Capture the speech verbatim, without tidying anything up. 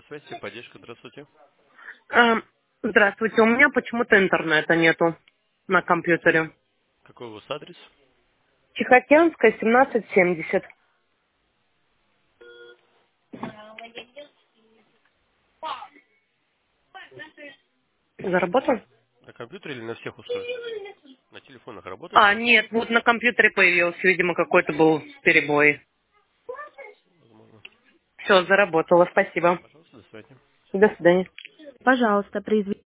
связь, поддержка, здравствуйте. А, Здравствуйте, у меня почему-то интернета нету на компьютере. Какой у вас адрес? Тихоокеанская, семнадцать семьдесят. Заработал? На компьютере или на всех устройствах? На телефонах работает у А, вас? нет, вот на компьютере появился, видимо, какой-то был перебой. Возможно. Все, заработало, спасибо. Пожалуйста, до свидания. До свидания. Пожалуйста, произведите.